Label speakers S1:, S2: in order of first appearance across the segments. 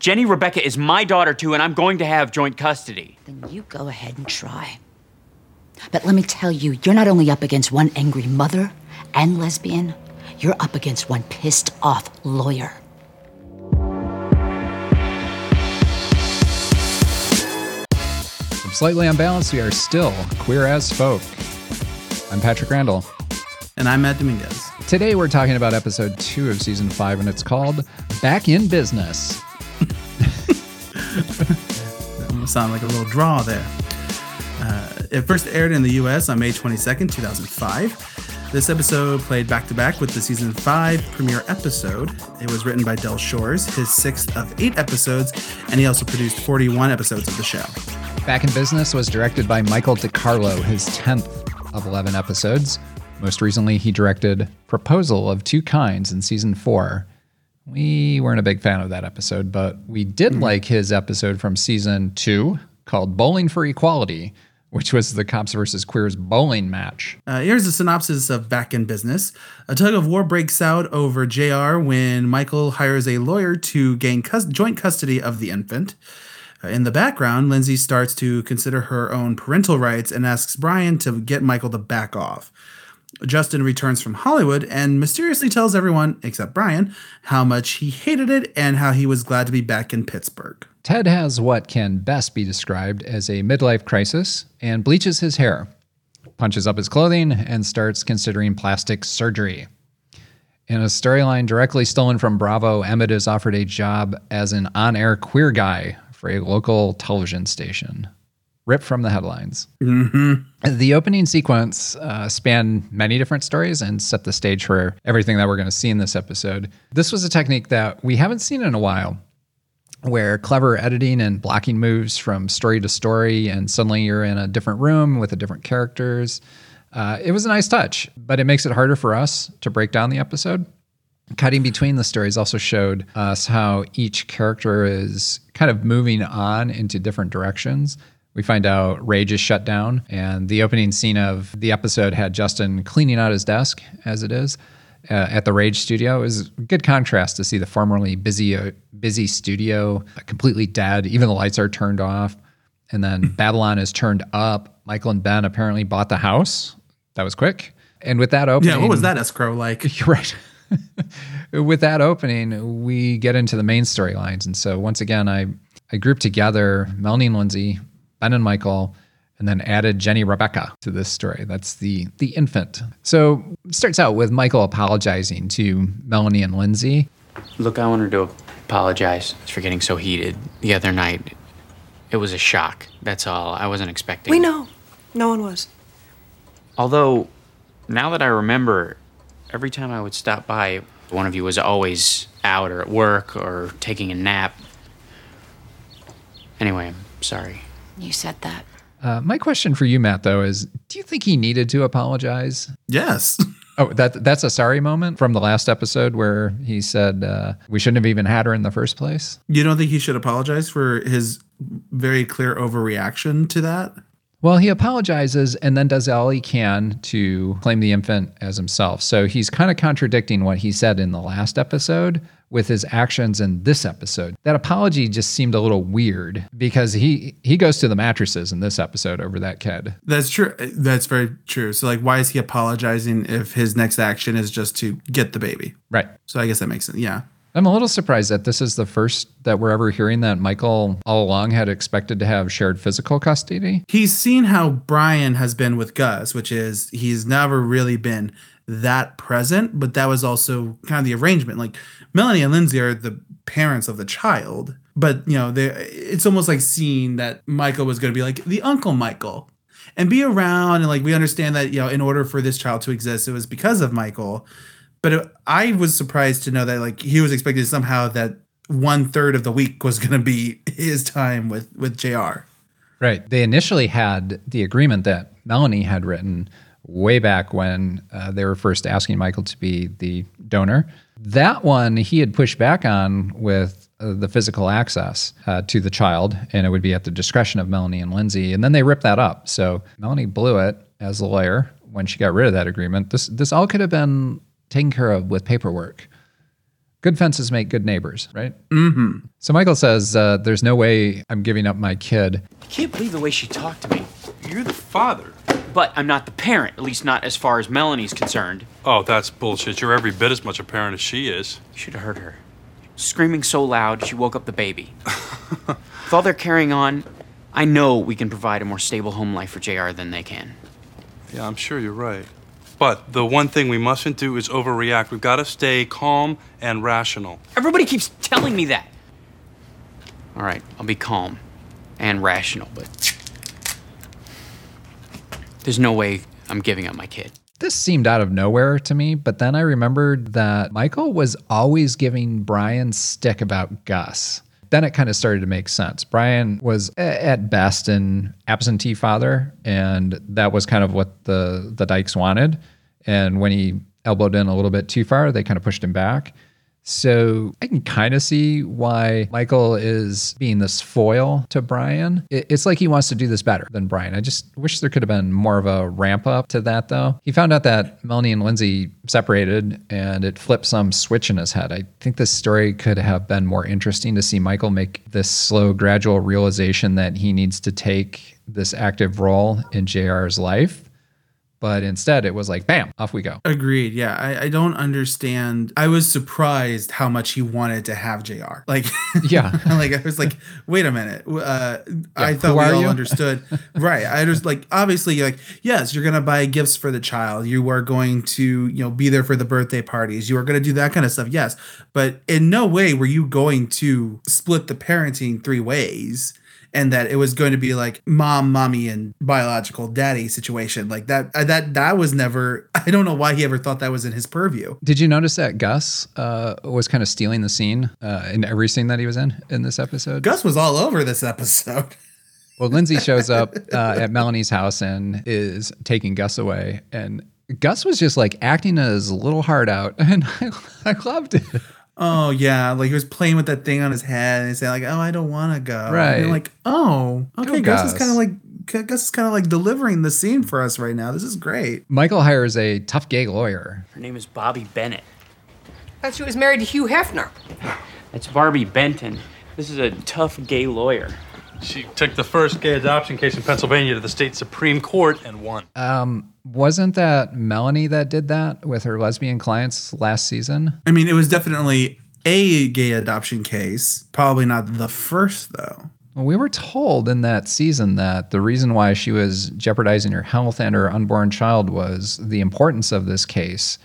S1: Jenny Rebecca is my daughter too, and I'm going to have joint custody.
S2: Then you go ahead and try. But let me tell you, you're not only up against one angry mother and lesbian, you're up against one pissed off lawyer.
S3: From Slightly Unbalanced, we are still queer as folk. I'm Patrick Randall.
S4: And I'm Matt Dominguez.
S3: Today we're talking about episode 2 of season 5, and it's called Back in Business.
S4: That almost sounded like a little draw there. It first aired in the U.S. on May 22nd, 2005. This episode played back-to-back with the season 5 premiere episode. It was written by Del Shores, his 6th of 8 episodes, and he also produced 41 episodes of the show.
S3: Back in Business was directed by Michael DeCarlo, his 10th of 11 episodes. Most recently, he directed Proposal of Two Kinds in season 4. We weren't a big fan of that episode, but we did like his episode from season 2 called Bowling for Equality, which was the Cops vs. Queers bowling match.
S4: Here's a synopsis of Back in Business. A tug of war breaks out over JR when Michael hires a lawyer to gain joint custody of the infant. In the background, Lindsay starts to consider her own parental rights and asks Brian to get Michael to back off. Justin returns from Hollywood and mysteriously tells everyone, except Brian, how much he hated it and how he was glad to be back in Pittsburgh.
S3: Ted has what can best be described as a midlife crisis and bleaches his hair, punches up his clothing, and starts considering plastic surgery. In a storyline directly stolen from Bravo, Emmett is offered a job as an on-air queer guy for a local television station. Ripped from the headlines. Mm-hmm. The opening sequence spanned many different stories and set the stage for everything that we're going to see in this episode. This was a technique that we haven't seen in a while, where clever editing and blocking moves from story to story, and suddenly you're in a different room with different characters. It was a nice touch, but it makes it harder for us to break down the episode. Cutting between the stories also showed us how each character is kind of moving on into different directions. We find out Rage is shut down, and the opening scene of the episode had Justin cleaning out his desk, as it is, at the Rage studio. It was a good contrast to see the formerly busy studio completely dead. Even the lights are turned off. And then Babylon is turned up. Michael and Ben apparently bought the house. That was quick. And with that opening...
S4: Yeah, what was that escrow like?
S3: You're right. With that opening, we get into the main storylines. And so once again, I grouped together Melanie and Lindsay, Ben and Michael, and then added Jenny Rebecca to this story. That's the infant. So it starts out with Michael apologizing to Melanie and Lindsay.
S1: Look, I wanted to apologize for getting so heated the other night. It was a shock, that's all. I wasn't expecting.
S5: We know. No one was.
S1: Although, now that I remember, every time I would stop by, one of you was always out or at work or taking a nap. Anyway, I'm sorry.
S2: You said that.
S3: My question for you, Matt, though, is do you think he needed to apologize?
S4: Yes.
S3: Oh, that's a sorry moment from the last episode where he said we shouldn't have even had her in the first place?
S4: You don't think he should apologize for his very clear overreaction to that?
S3: Well, he apologizes and then does all he can to claim the infant as himself. So he's kind of contradicting what he said in the last episode with his actions in this episode. That apology just seemed a little weird because he goes to the mattresses in this episode over that kid.
S4: That's true. That's very true. So, like, why is he apologizing if his next action is just to get the baby?
S3: Right.
S4: So I guess that makes sense. Yeah.
S3: I'm a little surprised that this is the first that we're ever hearing that Michael all along had expected to have shared physical custody.
S4: He's seen how Brian has been with Gus, which is he's never really been that present, but that was also kind of the arrangement. Like, Melanie and Lindsay are the parents of the child, but, you know, it's almost like seeing that Michael was going to be like the Uncle Michael and be around. And, like, we understand that, you know, in order for this child to exist, it was because of Michael. But I was surprised to know that, like, he was expecting somehow that 1/3 of the week was going to be his time with JR.
S3: Right. They initially had the agreement that Melanie had written way back when they were first asking Michael to be the donor. That one he had pushed back on with the physical access to the child, and it would be at the discretion of Melanie and Lindsay. And then they ripped that up. So Melanie blew it as a lawyer when she got rid of that agreement. This all could have been taken care of with paperwork. Good fences make good neighbors, right? Mm-hmm. So Michael says, there's no way I'm giving up my kid.
S1: I can't believe the way she talked to me.
S5: You're the father.
S1: But I'm not the parent, at least not as far as Melanie's concerned.
S5: Oh, that's bullshit. You're every bit as much a parent as she is.
S1: You should have heard her. Screaming so loud, she woke up the baby. With all their carrying on, I know we can provide a more stable home life for JR than they can.
S5: Yeah, I'm sure you're right. But the one thing we mustn't do is overreact. We've got to stay calm and rational.
S1: Everybody keeps telling me that. All right, I'll be calm and rational, but there's no way I'm giving up my kid.
S3: This seemed out of nowhere to me, but then I remembered that Michael was always giving Brian stick about Gus. Then it kind of started to make sense. Brian was at best an absentee father, and that was kind of what the Dykes wanted. And when he elbowed in a little bit too far, they kind of pushed him back. So I can kind of see why Michael is being this foil to Brian. It's like he wants to do this better than Brian. I just wish there could have been more of a ramp up to that, though. He found out that Melanie and Lindsay separated, and it flipped some switch in his head. I think this story could have been more interesting to see Michael make this slow, gradual realization that he needs to take this active role in JR's life. But instead, it was like, bam, off we go.
S4: Agreed. Yeah, I don't understand. I was surprised how much he wanted to have JR. Like,
S3: Yeah.
S4: like I was like, wait a minute. I thought we all understood. Right. I just like, obviously, you're like, yes, you're going to buy gifts for the child. You are going to, be there for the birthday parties. You are going to do that kind of stuff. Yes. But in no way were you going to split the parenting 3 ways. And that it was going to be like mom, mommy, and biological daddy situation like that. That was never. I don't know why he ever thought that was in his purview.
S3: Did you notice that Gus was kind of stealing the scene in every scene that he was in this episode?
S4: Gus was all over this episode.
S3: Well, Lindsay shows up at Melanie's house and is taking Gus away, and Gus was just like acting his little heart out, and I loved it.
S4: Oh yeah, like he was playing with that thing on his head and saying like, "Oh, I don't want to go."
S3: Right.
S4: And you're like, "Oh, okay."
S3: Go
S4: Gus is kind of like delivering the scene for us right now. This is great.
S3: Michael hires a tough gay lawyer.
S1: Her name is Bobby Bennett.
S6: I thought she was married to Hugh Hefner.
S1: That's Barbie Benton. This is a tough gay lawyer.
S5: She took the first gay adoption case in Pennsylvania to the state Supreme Court and won.
S3: Wasn't that Melanie that did that with her lesbian clients last season?
S4: I mean, it was definitely a gay adoption case. Probably not the first though.
S3: Well, we were told in that season that the reason why she was jeopardizing her health and her unborn child was the importance of this case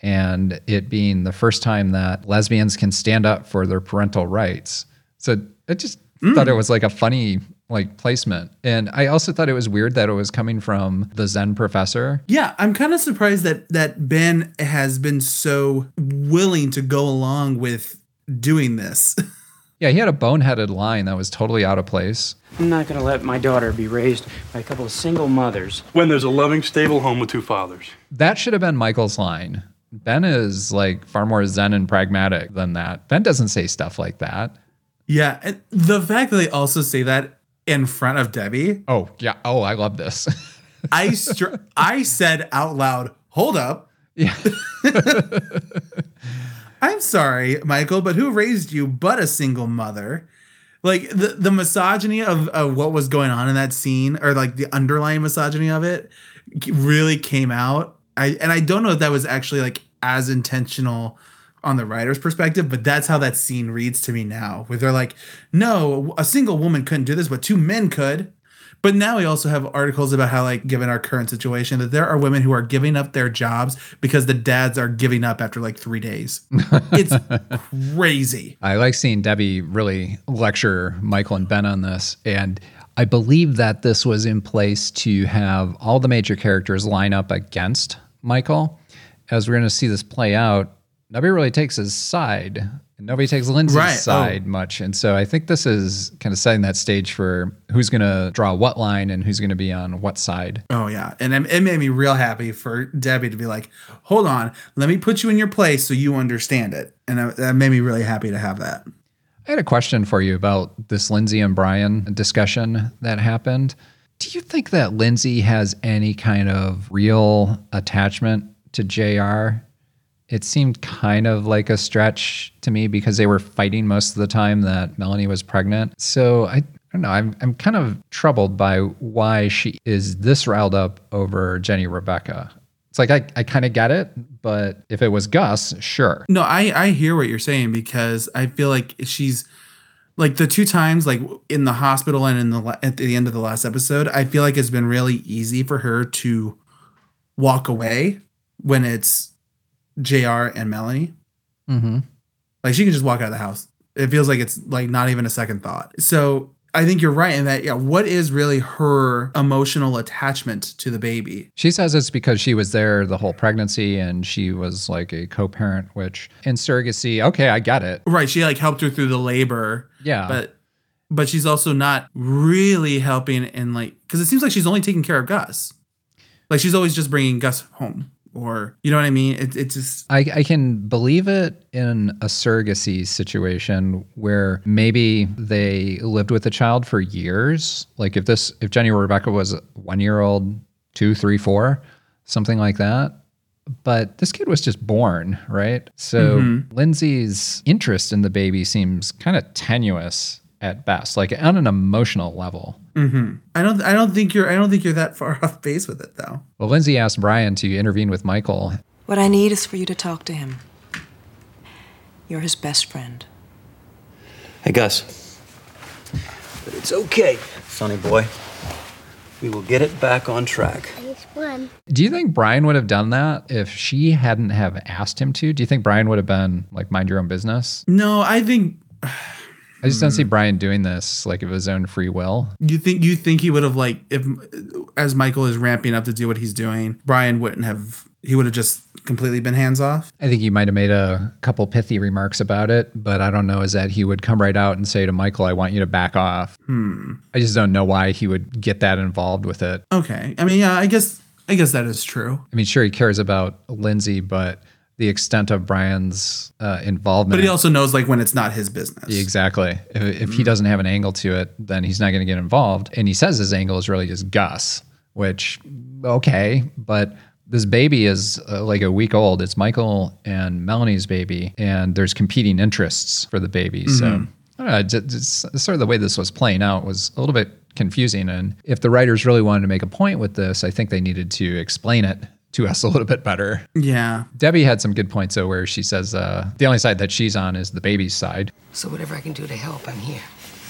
S3: and it being the first time that lesbians can stand up for their parental rights. So I just thought it was like a funny placement. And I also thought it was weird that it was coming from the Zen professor.
S4: Yeah, I'm kind of surprised that Ben has been so willing to go along with doing this.
S3: Yeah, he had a boneheaded line that was totally out of place.
S1: I'm not going to let my daughter be raised by a couple of single mothers.
S5: When there's a loving, stable home with 2 fathers.
S3: That should have been Michael's line. Ben is like far more zen and pragmatic than that. Ben doesn't say stuff like that.
S4: Yeah, and the fact that they also say that in front of Debbie.
S3: Oh, yeah. Oh, I love this.
S4: I said out loud, "Hold up."
S3: Yeah.
S4: I'm sorry, Michael, but who raised you but a single mother? Like the misogyny of what was going on in that scene, or like the underlying misogyny of it, really came out. I don't know if that was actually like as intentional on the writer's perspective, but that's how that scene reads to me now, where they're like, no, a single woman couldn't do this, but 2 men could. But now we also have articles about how, like, given our current situation, that there are women who are giving up their jobs because the dads are giving up after like 3 days. It's crazy.
S3: I like seeing Debbie really lecture Michael and Ben on this. And I believe that this was in place to have all the major characters line up against Michael. As we're going to see this play out, nobody really takes his side. And nobody takes Lindsay's side much. And so I think this is kind of setting that stage for who's going to draw what line and who's going to be on what side.
S4: Oh, yeah. And it made me real happy for Debbie to be like, hold on, let me put you in your place so you understand it. And that made me really happy to have that.
S3: I had a question for you about this Lindsay and Brian discussion that happened. Do you think that Lindsay has any kind of real attachment to JR? It seemed kind of like a stretch to me because they were fighting most of the time that Melanie was pregnant. So I don't know. I'm kind of troubled by why she is this riled up over Jenny Rebecca. It's like I kind of get it, but if it was Gus, sure.
S4: No, I hear what you're saying because I feel like she's like the two times like in the hospital and at the end of the last episode, I feel like it's been really easy for her to walk away when it's JR and Melanie.
S3: Mm-hmm.
S4: Like she can just walk out of the house. It feels like it's like not even a second thought. So I think you're right in that, yeah, what is really her emotional attachment to the baby?
S3: She says it's because she was there the whole pregnancy and she was like a co-parent, which in surrogacy, okay, I get it.
S4: Right. She like helped her through the labor.
S3: Yeah.
S4: But she's also not really helping in like, because it seems like she's only taking care of Gus. Like she's always just bringing Gus home. Or, you know what I mean? It's just...
S3: I can believe it in a surrogacy situation where maybe they lived with the child for years. Like if Jenny or Rebecca was a 1-year-old, 2, 3, 4, something like that. But this kid was just born, right? So Lindsay's interest in the baby seems kind of tenuous at best, like on an emotional level.
S4: Mm-hmm. I don't think you're that far off base with it though.
S3: Well, Lindsay asked Brian to intervene with Michael.
S7: What I need is for you to talk to him. You're his best friend.
S8: Hey, Gus. But it's okay, sonny boy. We will get it back on track.
S3: Do you think Brian would have done that if she hadn't have asked him to? Do you think Brian would have been like, mind your own business?
S4: No, I think...
S3: I just don't see Brian doing this like of his own free will.
S4: You think he would have like, if as Michael is ramping up to do what he's doing, Brian wouldn't have, he would have just completely been hands off?
S3: I think he might have made a couple pithy remarks about it, but I don't know is that he would come right out and say to Michael, I want you to back off. I just don't know why he would get that involved with it.
S4: Okay. I mean, yeah, I guess that is true.
S3: I mean, sure, he cares about Lindsay, but the extent of Brian's involvement.
S4: But he also knows like when it's not his business.
S3: Exactly. If he doesn't have an angle to it, then he's not going to get involved. And he says his angle is really just Gus, which, okay, but this baby is like a week old. It's Michael and Melanie's baby, and there's competing interests for the baby. So I don't know, just sort of the way this was playing out was a little bit confusing. And if the writers really wanted to make a point with this, I think they needed to explain it to us a little bit better.
S4: Yeah.
S3: Debbie had some good points, though, where she says the only side that she's on is the baby's side.
S6: So whatever I can do to help, I'm here.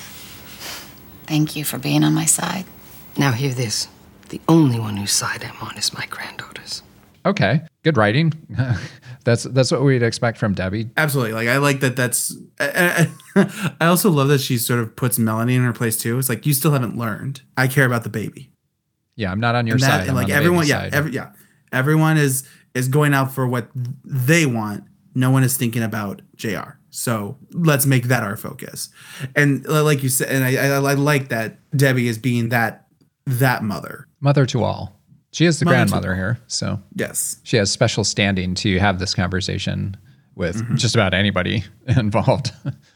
S9: Thank you for being on my side.
S6: Now hear this. The only one whose side I'm on is my granddaughter's.
S3: Okay. Good writing. That's what we'd expect from Debbie.
S4: Absolutely. Like, I like that that's... I also love that she sort of puts Melanie in her place, too. It's like, you still haven't learned. I care about the baby.
S3: Yeah, I'm not on your side.
S4: And like everyone, everyone is going out for what they want. No one is thinking about JR. So let's make that our focus. And like you said, and I like that Debbie is being that mother.
S3: Mother to all. She is the grandmother here. So
S4: yes,
S3: she has special standing to have this conversation with just about anybody involved.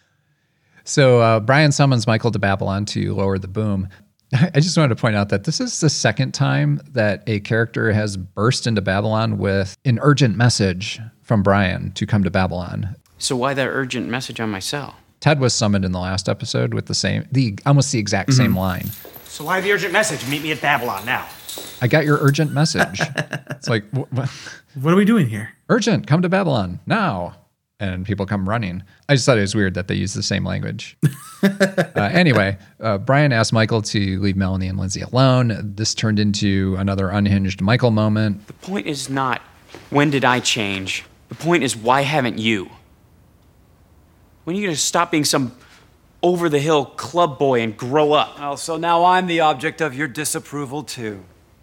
S3: So Brian summons Michael to Babylon to lower the boom. I just wanted to point out that this is the second time that a character has burst into Babylon with an urgent message from Brian to come to Babylon.
S1: So why that urgent message on my cell?
S3: Ted was summoned in the last episode with almost the exact same line.
S10: So why the urgent message? Meet me at Babylon now.
S3: I got your urgent message. It's like,
S4: what are we doing here?
S3: Urgent, come to Babylon now. And people come running. I just thought it was weird that they used the same language. Anyway, Brian asked Michael to leave Melanie and Lindsay alone. This turned into another unhinged Michael moment.
S1: The point is not, when did I change? The point is, why haven't you? When are you going to stop being some over-the-hill club boy and grow up?
S8: Well, so now I'm the object of your disapproval, too.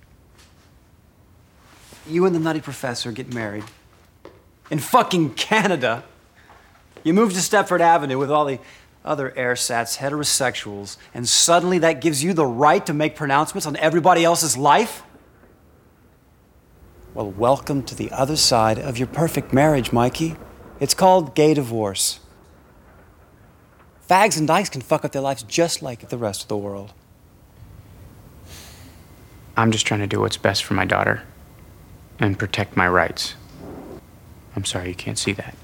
S8: You and the nutty professor get married. In fucking Canada. You move to Stepford Avenue with all the other airsats, heterosexuals, and suddenly that gives you the right to make pronouncements on everybody else's life? Well, welcome to the other side of your perfect marriage, Mikey. It's called gay divorce. Fags and dykes can fuck up their lives just like the rest of the world.
S1: I'm just trying to do what's best for my daughter and protect my rights. I'm sorry, you can't see that.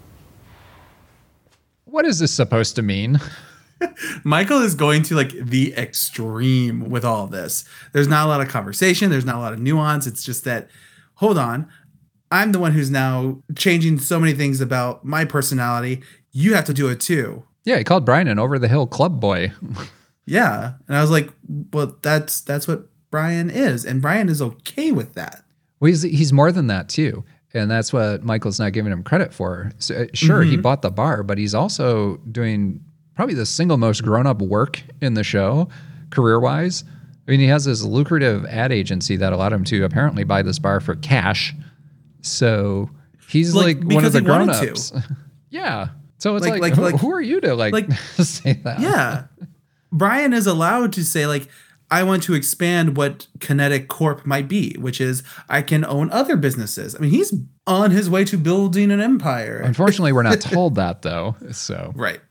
S3: What is this supposed to mean?
S4: Michael is going to like the extreme with all of this. There's not a lot of conversation. There's not a lot of nuance. It's just that, hold on, I'm the one who's now changing so many things about my personality. You have to do it too.
S3: Yeah, he called Brian an over-the-hill club boy.
S4: Yeah. And I was like, well, that's what Brian is. And Brian is okay with that.
S3: Well, he's more than that too. And that's what Michael's not giving him credit for. So, sure, he bought the bar, but he's also doing probably the single most grown-up work in the show, career-wise. I mean, he has this lucrative ad agency that allowed him to apparently buy this bar for cash. So he's like one of the grown-ups. Yeah. So it's like who are you to say that?
S4: Yeah. Brian is allowed to say like, I want to expand what Kinetic Corp might be, which is I can own other businesses. I mean, he's on his way to building an empire.
S3: Unfortunately, we're not told that though. So
S4: right.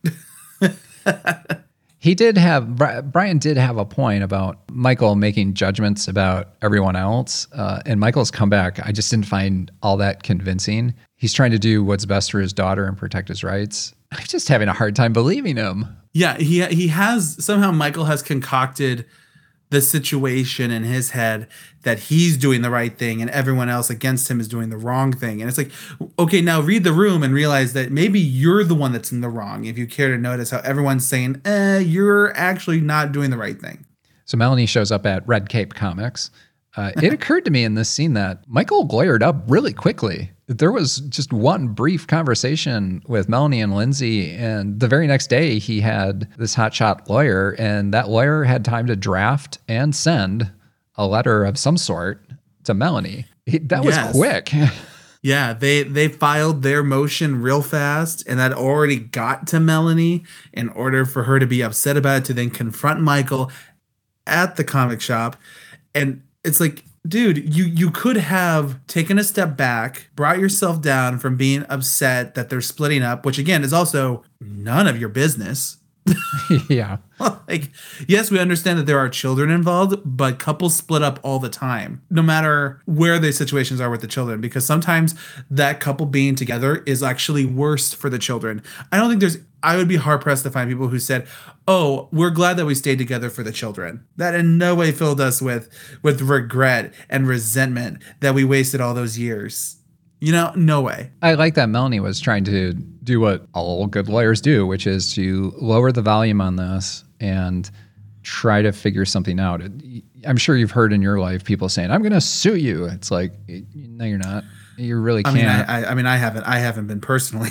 S3: Brian did have a point about Michael making judgments about everyone else. And Michael's comeback, I just didn't find all that convincing. He's trying to do what's best for his daughter and protect his rights. I'm just having a hard time believing him.
S4: Yeah, he has, somehow Michael has concocted the situation in his head that he's doing the right thing and everyone else against him is doing the wrong thing. And it's like, okay, now read the room and realize that maybe you're the one that's in the wrong. If you care to notice how everyone's saying, you're actually not doing the right thing.
S3: So Melanie shows up at Red Cape Comics. It occurred to me in this scene that Michael lawyered up really quickly. There was just one brief conversation with Melanie and Lindsay, and the very next day he had this hotshot lawyer, and that lawyer had time to draft and send a letter of some sort to Melanie. That was quick.
S4: Yeah, they filed their motion real fast, and that already got to Melanie in order for her to be upset about it, to then confront Michael at the comic shop. And it's like, dude, you could have taken a step back, brought yourself down from being upset that they're splitting up, which again is also none of your business.
S3: Yeah.
S4: Like, yes, we understand that there are children involved, but couples split up all the time, no matter where the situations are with the children, because sometimes that couple being together is actually worse for the children. I would be hard pressed to find people who said, oh, we're glad that we stayed together for the children. That in no way filled us with regret and resentment that we wasted all those years. You know, no way.
S3: I like that Melanie was trying to do what all good lawyers do, which is to lower the volume on this and try to figure something out. I'm sure you've heard in your life people saying, I'm going to sue you. It's like, no, you're not. You really can't.
S4: I haven't been personally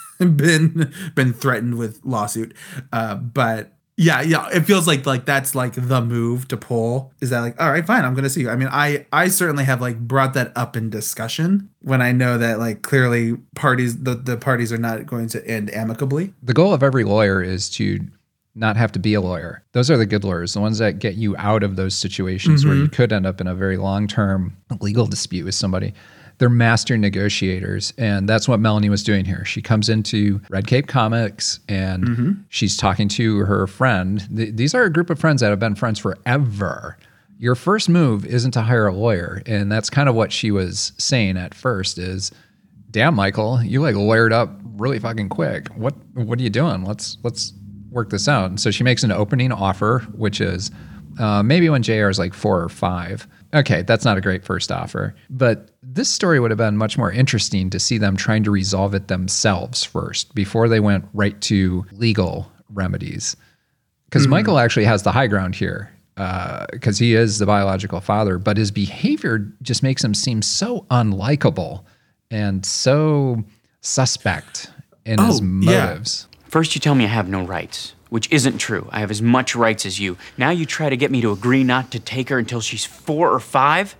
S4: been threatened with lawsuit. But yeah, it feels like that's like the move to pull. Is that like, all right, fine, I'm going to sue you. I mean, I certainly have like brought that up in discussion when I know that like clearly the parties are not going to end amicably.
S3: The goal of every lawyer is to not have to be a lawyer. Those are the good lawyers, the ones that get you out of those situations where you could end up in a very long-term legal dispute with somebody. They're master negotiators, and that's what Melanie was doing here. She comes into Red Cape Comics, and she's talking to her friend. These are a group of friends that have been friends forever. Your first move isn't to hire a lawyer, and that's kind of what she was saying at first is, damn, Michael, you like lawyered up really fucking quick. What are you doing? Let's work this out. And so she makes an opening offer, which is maybe when JR is like 4 or 5. Okay, that's not a great first offer. But this story would have been much more interesting to see them trying to resolve it themselves first before they went right to legal remedies. Because Michael actually has the high ground here because he is the biological father, but his behavior just makes him seem so unlikable and so suspect in his motives.
S1: Yeah. First you tell me I have no rights, which isn't true. I have as much rights as you. Now you try to get me to agree not to take her until she's 4 or 5?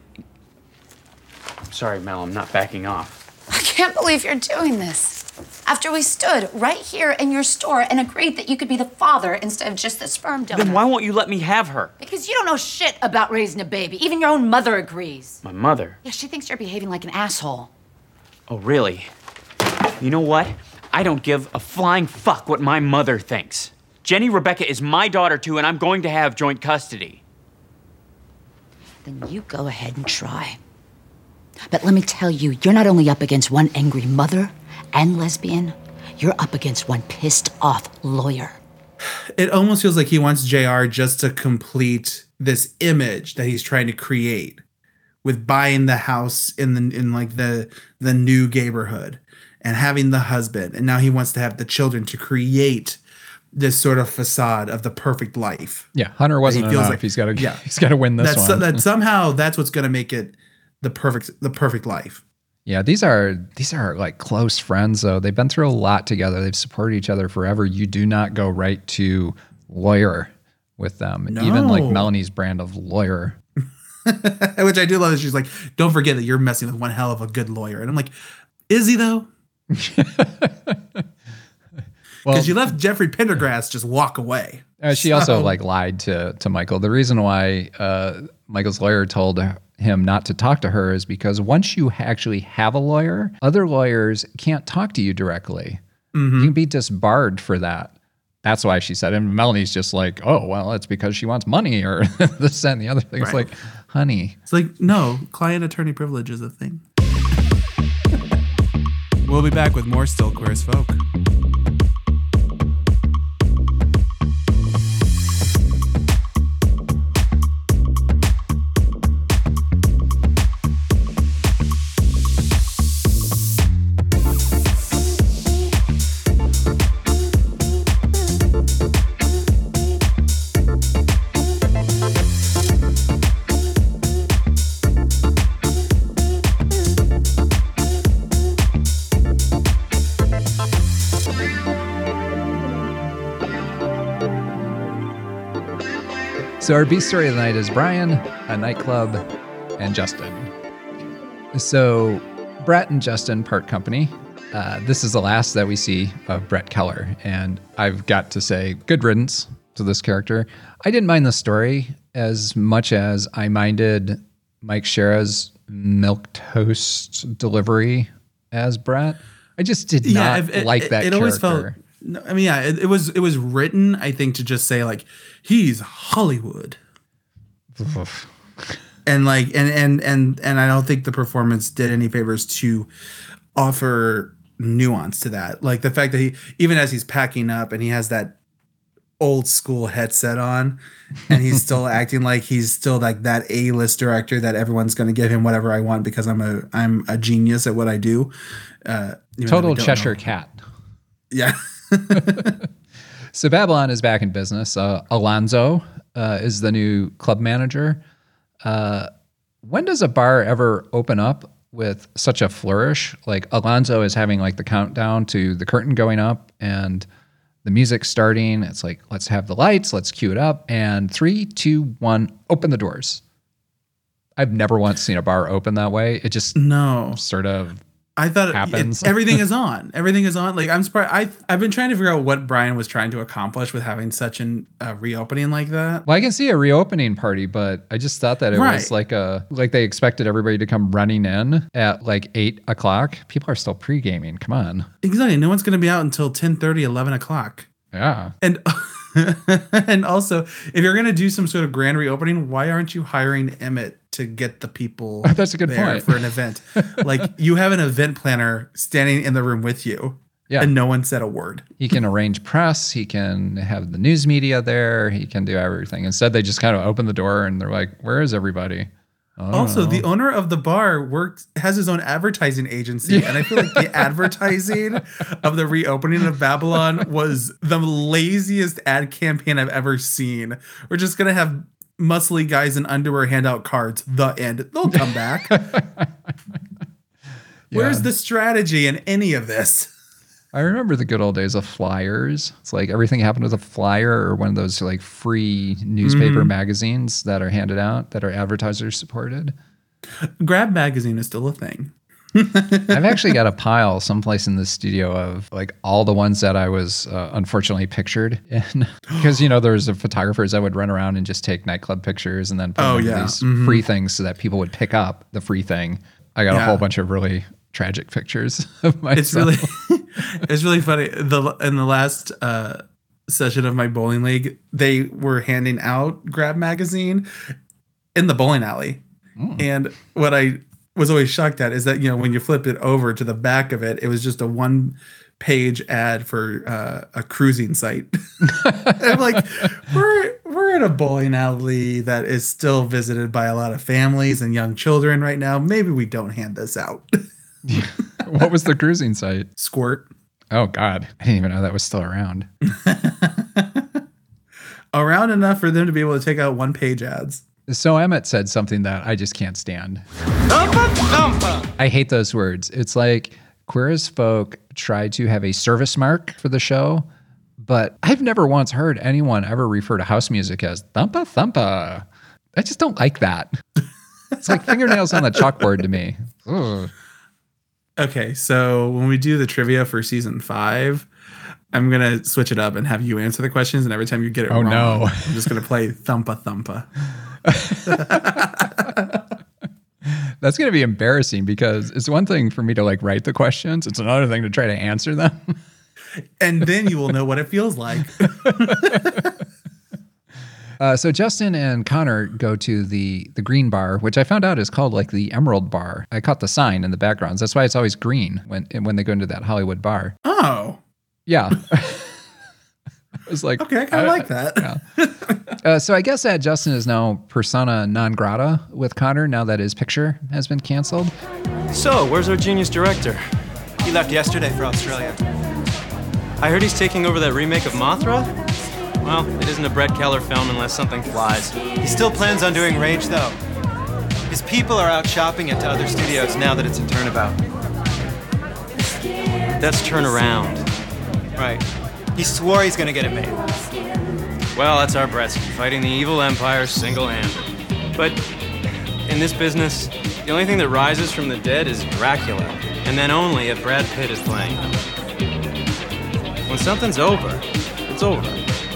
S1: Sorry, Mel, I'm not backing off.
S9: I can't believe you're doing this. After we stood right here in your store and agreed that you could be the father instead of just the sperm donor.
S1: Then why won't you let me have her?
S2: Because you don't know shit about raising a baby. Even your own mother agrees.
S1: My mother?
S2: Yeah, she thinks you're behaving like an asshole.
S1: Oh, really? You know what? I don't give a flying fuck what my mother thinks. Jenny Rebecca is my daughter too, and I'm going to have joint custody.
S2: Then you go ahead and try. But let me tell you, you're not only up against one angry mother and lesbian, you're up against one pissed off lawyer.
S4: It almost feels like he wants JR just to complete this image that he's trying to create with buying the house in like the new neighborhood and having the husband. And now he wants to have the children to create this sort of facade of the perfect life.
S3: Yeah, Hunter wasn't enough.
S4: Like,
S3: he's got to win this one.
S4: That somehow that's what's going to make it the perfect life.
S3: Yeah, these are like close friends though. They've been through a lot together. They've supported each other forever. You do not go right to lawyer with them.
S4: No.
S3: Even like Melanie's brand of lawyer.
S4: Which I do love. That she's like, don't forget that you're messing with one hell of a good lawyer. And I'm like, is he though? Because you left Jeffrey Pendergrass just walk away.
S3: She also like lied to Michael. The reason why Michael's lawyer told him not to talk to her is because once you actually have a lawyer, other lawyers can't talk to you directly. Mm-hmm. You can be disbarred for that. That's why she said it. And Melanie's just like, oh, well, it's because she wants money or this, that, and the other thing. Right. It's like, honey.
S4: It's like, no, client-attorney privilege is a thing. We'll be back with more Still Queer as Folk.
S3: So our B story of the night is Brian, a nightclub, and Justin. So Brett and Justin part company. This is the last that we see of Brett Keller. And I've got to say, good riddance to this character. I didn't mind the story as much as I minded Mike Shera's milquetoast delivery as Brett. I just did not like that character. Always felt,
S4: I mean, yeah, it was written, I think, to just say like, he's Hollywood. And like, and I don't think the performance did any favors to offer nuance to that. Like the fact that he, even as he's packing up and he has that old school headset on and he's still acting like he's still like that A-list director that everyone's going to give him whatever I want because I'm a genius at what I do.
S3: Total Cheshire Cat.
S4: Yeah.
S3: So Babylon is back in business. Alonzo is the new club manager. When does a bar ever open up with such a flourish? Like Alonzo is having like the countdown to the curtain going up and the music starting. It's like, let's have the lights, let's cue it up. And 3, 2, 1, open the doors. I've never once seen a bar open that way. It just sort of
S4: I thought
S3: happens.
S4: Everything is on. Everything is on. Like I'm surprised. I've been trying to figure out what Brian was trying to accomplish with having such an reopening like that.
S3: Well, I can see a reopening party, but I just thought that it was like they expected everybody to come running in at like 8 o'clock. People are still pre-gaming. Come on.
S4: Exactly. No one's going to be out until 10:30, 11 o'clock.
S3: Yeah.
S4: And and also, if you're going to do some sort of grand reopening, why aren't you hiring Emmett to get the people
S3: That's a good point.
S4: for an event? Like you have an event planner standing in the room with you.
S3: Yeah.
S4: And no one said a word.
S3: He can arrange press. He can have the news media there. He can do everything. Instead, they just kind of open the door and they're like, where is everybody?
S4: Also, the owner of the bar has his own advertising agency. And I feel like the advertising of the reopening of Babylon was the laziest ad campaign I've ever seen. We're just going to have muscly guys in underwear hand out cards. The end. They'll come back. Where's the strategy in any of this?
S3: I remember the good old days of flyers. It's like everything happened with a flyer or one of those like free newspaper magazines that are handed out that are advertiser supported.
S4: Grab magazine is still a thing.
S3: I've actually got a pile someplace in the studio of like all the ones that I was unfortunately pictured in. Because, there's photographers that would run around and just take nightclub pictures and then put them in these free things so that people would pick up the free thing. I got a whole bunch of really tragic pictures of myself.
S4: It's really funny. In the last session of my bowling league, they were handing out Grab magazine in the bowling alley. And what I was always shocked at is that, when you flipped it over to the back of it, it was just a 1-page ad for a cruising site. And I'm like, we're in a bowling alley that is still visited by a lot of families and young children right now. Maybe we don't hand this out.
S3: What was the cruising site?
S4: Squirt.
S3: Oh, God. I didn't even know that was still around.
S4: Around enough for them to be able to take out 1-page ads.
S3: So Emmett said something that I just can't stand. I hate those words. It's like Queer as Folk tried to have a service mark for the show, but I've never once heard anyone ever refer to house music as thumpa thumpa. I just don't like that. It's like fingernails on the chalkboard to me. Ugh.
S4: Okay, so when we do the trivia for season 5, I'm going to switch it up and have you answer the questions, and every time you get it wrong,
S3: no.
S4: I'm just going to play thumpa thumpa.
S3: That's going to be embarrassing because it's one thing for me to like write the questions. It's another thing to try to answer them.
S4: And then you will know what it feels like.
S3: So Justin and Connor go to the green bar, which I found out is called like the Emerald Bar. I caught the sign in the backgrounds. That's why it's always green when they go into that Hollywood bar.
S4: Oh.
S3: Yeah. I was like,
S4: okay, I kind of like that.
S3: Yeah. So I guess that Justin is now persona non grata with Connor now that his picture has been canceled.
S11: So, where's our genius director?
S12: He left yesterday for Australia.
S11: I heard he's taking over that remake of Mothra? Well, it isn't a Brett Keller film unless something flies.
S12: He still plans on doing Rage, though. His people are out shopping it to other studios now that it's a turnabout.
S11: That's turnaround.
S12: Right. He swore he's gonna get it made.
S11: Well, that's our Bretsky, fighting the evil empire single-handed. But in this business, the only thing that rises from the dead is Dracula, and then only if Brad Pitt is playing. When something's over, it's over.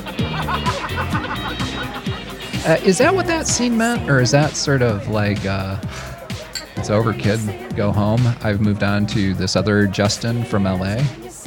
S3: Is that what that scene meant? Or is that sort of like, it's over, kid, go home? I've moved on to this other Justin from LA?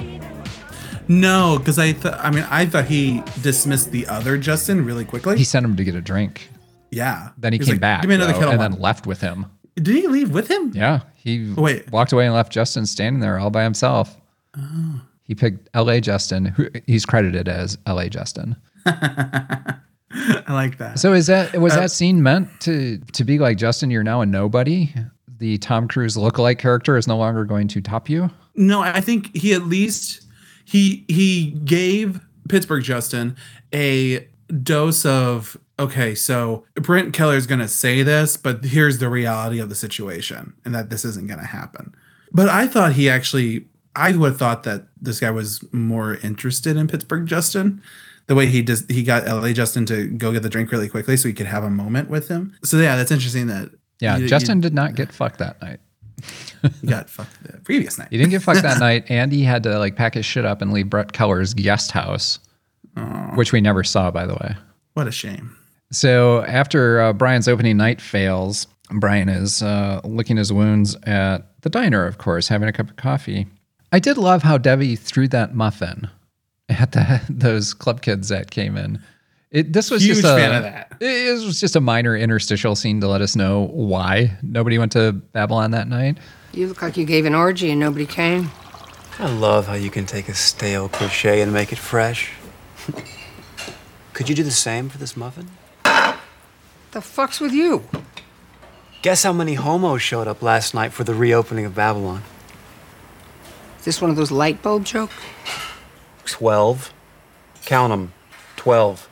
S4: No, because I thought he dismissed the other Justin really quickly.
S3: He sent him to get a drink.
S4: Yeah.
S3: Then he came back
S4: Give me another kettle
S3: and
S4: one.
S3: then left with him.
S4: Did he leave with him?
S3: Yeah. He walked away and left Justin standing there all by himself.
S4: Oh.
S3: He picked LA Justin, who he's credited as LA Justin.
S4: I like that.
S3: So was that scene meant to be like, Justin, you're now a nobody? The Tom Cruise lookalike character is no longer going to top you?
S4: No, I think he at least he gave Pittsburgh Justin a dose of, okay, so Brent Keller's going to say this, but here's the reality of the situation and that this isn't going to happen. But I thought I would have thought that this guy was more interested in Pittsburgh Justin. The way he got LA Justin to go get the drink really quickly so he could have a moment with him. So yeah, that's interesting that.
S3: Yeah, Justin did not get fucked that night.
S4: He got fucked the previous night.
S3: He didn't get fucked that night, and he had to like pack his shit up and leave Brett Keller's guest house, which we never saw, by the way.
S4: What a shame.
S3: So after Brian's opening night fails, Brian is licking his wounds at the diner, of course, having a cup of coffee. I did love how Debbie threw that muffin at those club kids that came in. This was
S4: Huge
S3: just a
S4: fan of that.
S3: It was just a minor interstitial scene to let us know why nobody went to Babylon that night.
S6: You look like you gave an orgy and nobody came.
S8: I love how you can take a stale cliche and make it fresh. Could you do the same for this muffin?
S6: The fuck's with you?
S8: Guess how many homos showed up last night for the reopening of Babylon?
S6: Is this one of those light bulb jokes?
S8: 12. Count them. 12.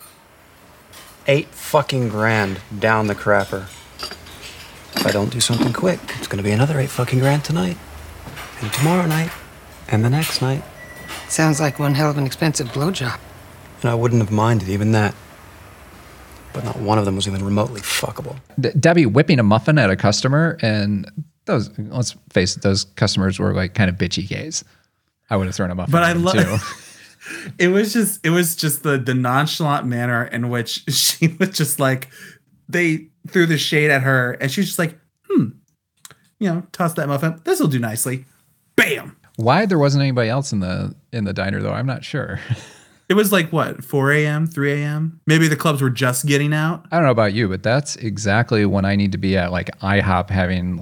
S8: 8 fucking grand down the crapper. If I don't do something quick, it's gonna be another 8 fucking grand tonight. And tomorrow night. And the next night.
S6: Sounds like one hell of an expensive blowjob.
S8: And I wouldn't have minded even that. But not one of them was even remotely fuckable.
S3: Debbie whipping a muffin at a customer, and let's face it, those customers were like kind of bitchy gays. I would have thrown a muffin
S4: But
S3: at them too.
S4: It was just the nonchalant manner in which she was just like, they threw the shade at her and she was just like, toss that muffin. This will do nicely. Bam.
S3: Why there wasn't anybody else in the diner though, I'm not sure.
S4: It was like what, 4 a.m., 3 a.m.? Maybe the clubs were just getting out.
S3: I don't know about you, but that's exactly when I need to be at like IHOP having like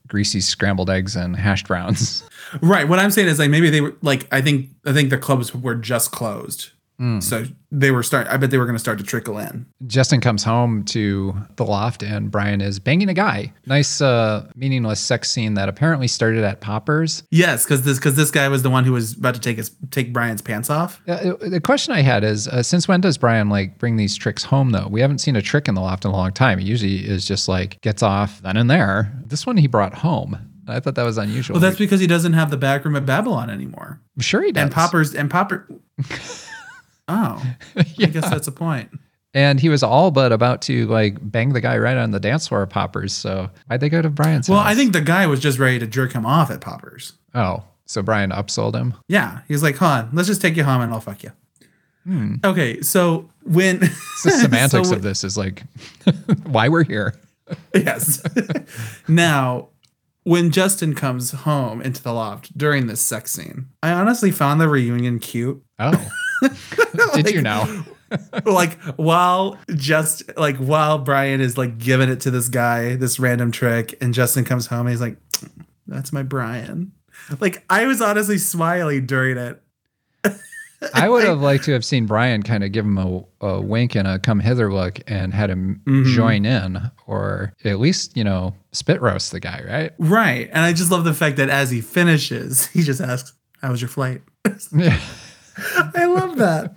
S3: greasy scrambled eggs and hash browns.
S4: Right. What I'm saying is like maybe they were like I think the clubs were just closed. So they were I bet they were going to start to trickle in.
S3: Justin comes home to the loft and Brian is banging a guy. Nice meaningless sex scene that apparently started at Popper's.
S4: Yes, because this guy was the one who was about to take Brian's pants off.
S3: The question I had is, since when does Brian like bring these tricks home though? We haven't seen a trick in the loft in a long time. He usually is just like gets off then and there. This one he brought home. I thought that was unusual.
S4: Well, that's because he doesn't have the back room at Babylon anymore.
S3: I'm sure he does.
S4: And Popper. Oh, yeah. I guess that's a point.
S3: And he was all but about to like bang the guy right on the dance floor at Popper's. So why'd they go to Brian's house?
S4: Well, I think the guy was just ready to jerk him off at Popper's.
S3: Oh, so Brian upsold him?
S4: Yeah. He was like, hold on, let's just take you home and I'll fuck you. Okay, so when...
S3: The semantics of this is like, why we're here.
S4: Yes. Now, when Justin comes home into the loft during this sex scene, I honestly found the reunion cute.
S3: Oh. Did you know?
S4: while Brian is like giving it to this guy, this random trick, and Justin comes home and he's like, that's my Brian. Like, I was honestly smiling during it.
S3: I would have liked to have seen Brian kind of give him a wink and a come hither look and had him join in, or at least, spit roast the guy, right?
S4: Right. And I just love the fact that as he finishes, he just asks, how was your flight?
S3: Yeah.
S4: I love that.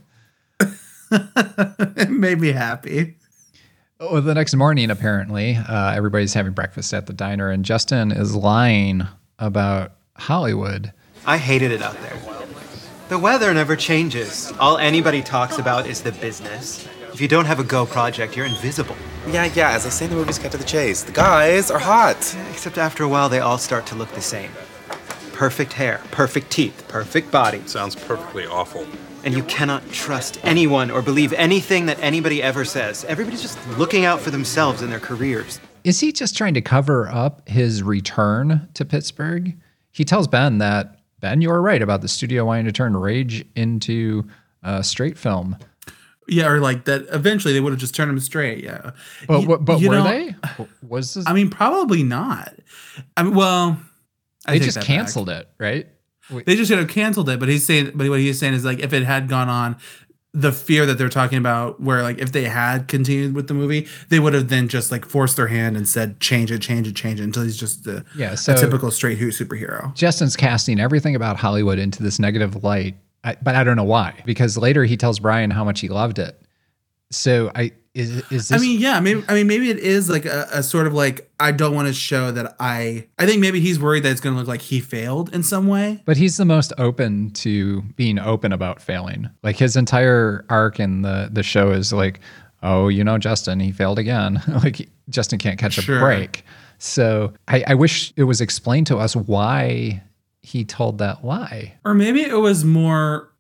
S4: It made me happy.
S3: Well, the next morning, apparently, everybody's having breakfast at the diner, and Justin is lying about Hollywood.
S12: I hated it out there. The weather never changes. All anybody talks about is the business. If you don't have a go project, you're invisible.
S13: Yeah, as I say in the movies, cut to the chase. The guys are hot.
S12: Except after a while, they all start to look the same. Perfect hair, perfect teeth, perfect body.
S5: Sounds perfectly awful.
S12: And you cannot trust anyone or believe anything that anybody ever says. Everybody's just looking out for themselves and their careers.
S3: Is he just trying to cover up his return to Pittsburgh? He tells Ben that, Ben, you were right about the studio wanting to turn Rage into a straight film.
S4: Yeah, or like that eventually they would have just turned him straight, yeah.
S3: But were they? Was this?
S4: I mean, probably not. I mean, well...
S3: They just canceled it, right?
S4: They just canceled it, but what he's saying is like if it had gone on, the fear that they're talking about, where like if they had continued with the movie, they would have then just like forced their hand and said change it until he's just a typical straight superhero.
S3: Justin's casting everything about Hollywood into this negative light, but I don't know why. Because later he tells Brian how much he loved it. So is this?
S4: Maybe it is like a sort of like I don't want to show that I think maybe he's worried that it's going to look like he failed in some way.
S3: But he's the most open to being open about failing. Like his entire arc in the show is like, oh, Justin, he failed again. Like Justin can't catch a break. So I wish it was explained to us why he told that lie.
S4: Or maybe it was more.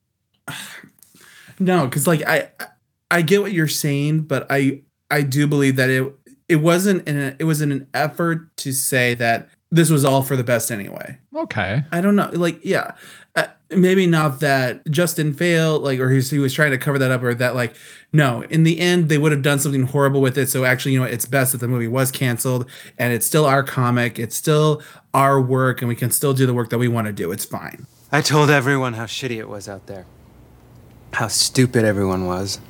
S4: No, because like I get what you're saying, but I do believe that it was an effort to say that this was all for the best anyway.
S3: Okay.
S4: I don't know. Like, yeah, maybe not that Justin failed, like, or he was trying to cover that up, or that like, no, in the end they would have done something horrible with it. So actually, it's best that the movie was canceled and it's still our comic. It's still our work and we can still do the work that we want to do. It's fine.
S12: I told everyone how shitty it was out there. How stupid everyone was.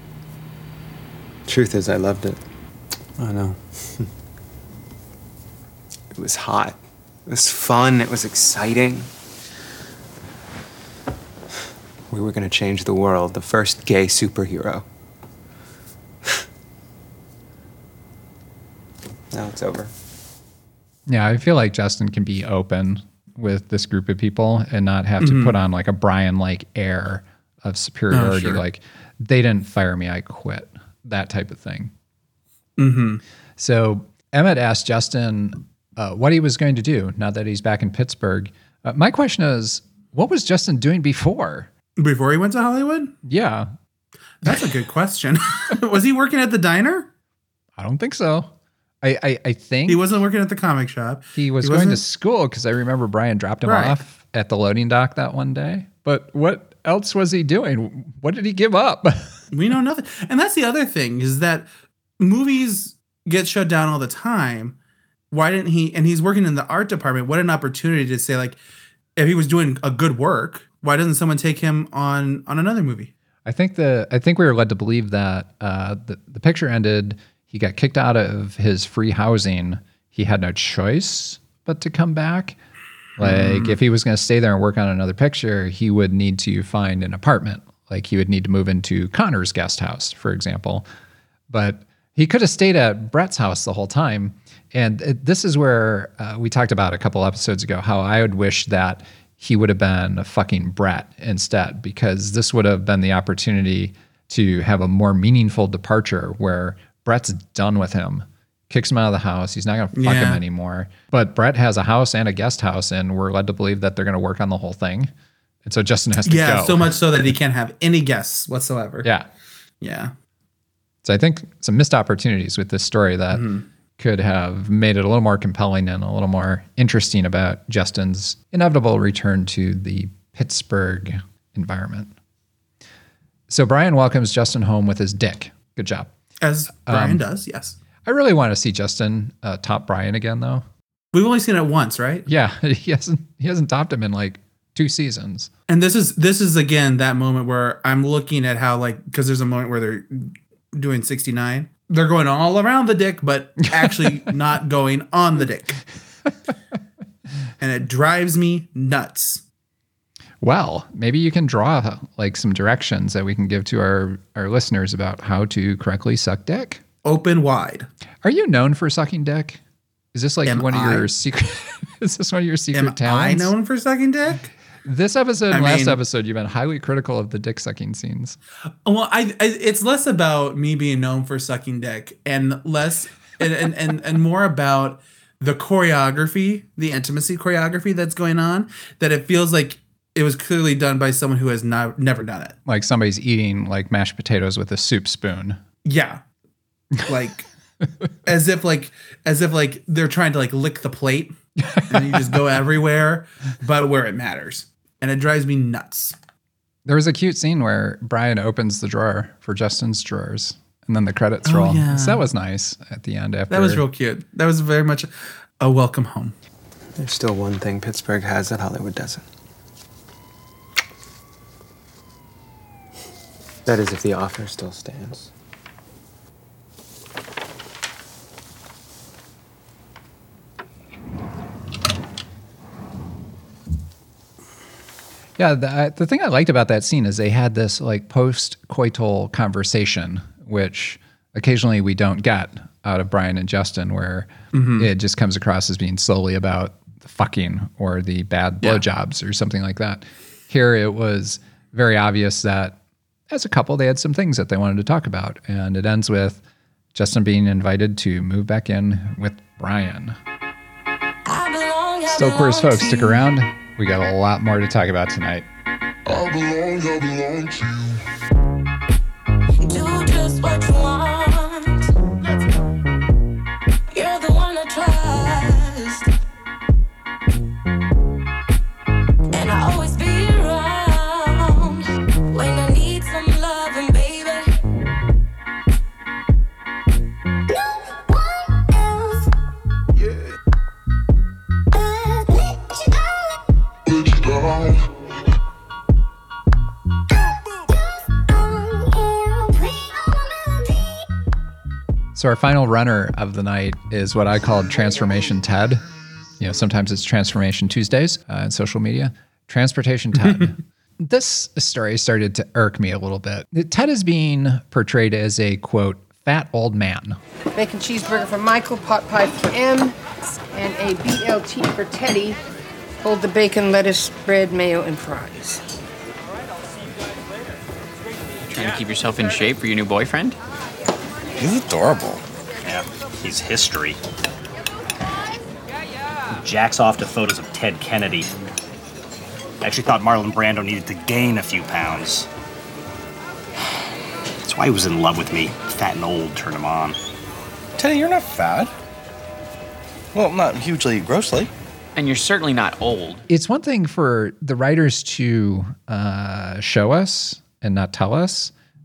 S12: Truth is, I loved it. I know. It was hot. It was fun. It was exciting. We were going to change the world. The first gay superhero. Now it's over.
S3: Yeah, I feel like Justin can be open with this group of people and not have to put on like a Brian-like air of superiority.
S4: Oh, sure.
S3: Like, they didn't fire me, I quit. That type of thing.
S4: Mm-hmm.
S3: So Emmett asked Justin what he was going to do now that he's back in Pittsburgh. My question is, what was Justin doing before?
S4: Before he went to Hollywood?
S3: Yeah.
S4: That's a good question. Was he working at the diner?
S3: I don't think so. I think
S4: he wasn't working at the comic shop.
S3: He was going to school because I remember Brian dropped him off at the loading dock that one day. But what else was he doing? What did he give up?
S4: We know nothing. And that's the other thing, is that movies get shut down all the time. Why didn't he? And he's working in the art department. What an opportunity to say, like, if he was doing a good work, why doesn't someone take him on another movie?
S3: I think we were led to believe that the picture ended. He got kicked out of his free housing. He had no choice but to come back. Like, if he was going to stay there and work on another picture, he would need to find an apartment. Like, he would need to move into Connor's guest house, for example. But he could have stayed at Brett's house the whole time. And this is where we talked about a couple episodes ago how I would wish that he would have been a fucking Brett instead, because this would have been the opportunity to have a more meaningful departure where Brett's done with him, kicks him out of the house. He's not going to fuck him anymore. But Brett has a house and a guest house, and we're led to believe that they're going to work on the whole thing. And so Justin has to go.
S4: Yeah, so much so that he can't have any guests whatsoever.
S3: Yeah.
S4: Yeah.
S3: So I think some missed opportunities with this story that could have made it a little more compelling and a little more interesting about Justin's inevitable return to the Pittsburgh environment. So Brian welcomes Justin home with his dick. Good job.
S4: As Brian does, yes.
S3: I really want to see Justin top Brian again, though.
S4: We've only seen it once, right?
S3: Yeah, he hasn't topped him in like 2 seasons.
S4: And this is again that moment where I'm looking at how, like, because there's a moment where they're doing 69. They're going all around the dick, but actually not going on the dick. And it drives me nuts.
S3: Well, maybe you can draw like some directions that we can give to our listeners about how to correctly suck dick.
S4: Open wide.
S3: Are you known for sucking dick? Is this like one of your secret? Is this one of your secret talents?
S4: Am I known for sucking dick?
S3: This episode and last episode, you've been highly critical of the dick sucking scenes.
S4: Well, it's less about me being known for sucking dick and less and more about the choreography, the intimacy choreography that's going on, that it feels like it was clearly done by someone who has never done it.
S3: Like somebody's eating like mashed potatoes with a soup spoon.
S4: Yeah. Like as if they're trying to like lick the plate and you just go everywhere but where it matters. And it drives me nuts.
S3: There was a cute scene where Brian opens the drawer for Justin's drawers and then the credits roll.
S4: Yeah.
S3: So that was nice at the end. After
S4: that was real cute. That was very much a welcome home.
S13: There's still one thing Pittsburgh has that Hollywood doesn't. That is if the offer still stands.
S3: Yeah, the thing I liked about that scene is they had this like post-coital conversation, which occasionally we don't get out of Brian and Justin, where it just comes across as being solely about the fucking or the bad blowjobs or something like that. Here it was very obvious that as a couple, they had some things that they wanted to talk about. And it ends with Justin being invited to move back in with Brian. Still Queers folks, stick around. We got a lot more to talk about tonight.
S14: I belong to you. Do just what you want. You're the one I trust. And I always be around when I need some loving, baby. No one else. Yeah. Let you down.
S3: So our final runner of the night is what I called Transformation Ted. You know, sometimes it's Transformation Tuesdays in social media. Transportation Ted. This story started to irk me a little bit. Ted is being portrayed as a, quote, fat old man.
S15: Bacon cheeseburger for Michael, pot pie for M, and a BLT for Teddy. Hold the bacon, lettuce, bread, mayo, and fries.
S1: Trying to keep yourself in shape for your new boyfriend?
S16: He's adorable.
S10: Yeah, he's history. Jacks off to photos of Ted Kennedy. I actually thought Marlon Brando needed to gain a few pounds. That's why he was in love with me. Fat and old turned him on.
S16: Teddy, you're not fat. Well, not hugely grossly.
S1: And you're certainly not old.
S3: It's one thing for the writers to show us and not tell us.